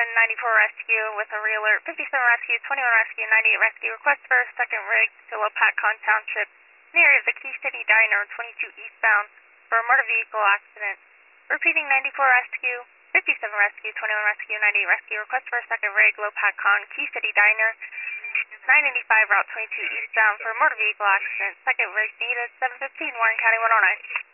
94 rescue with a realer, 57 rescue, 21 rescue, 98 rescue. Request for a second rig to Lopatcon Township, near the Key City Diner, 22 eastbound, for a motor vehicle accident. Repeating 94 rescue, 57 rescue, 21 rescue, 98 rescue. Request for a second rig, Lopatcon, Key City Diner, 985 Route 22 eastbound for a motor vehicle accident. Second rig needed, 715, Warren County 109.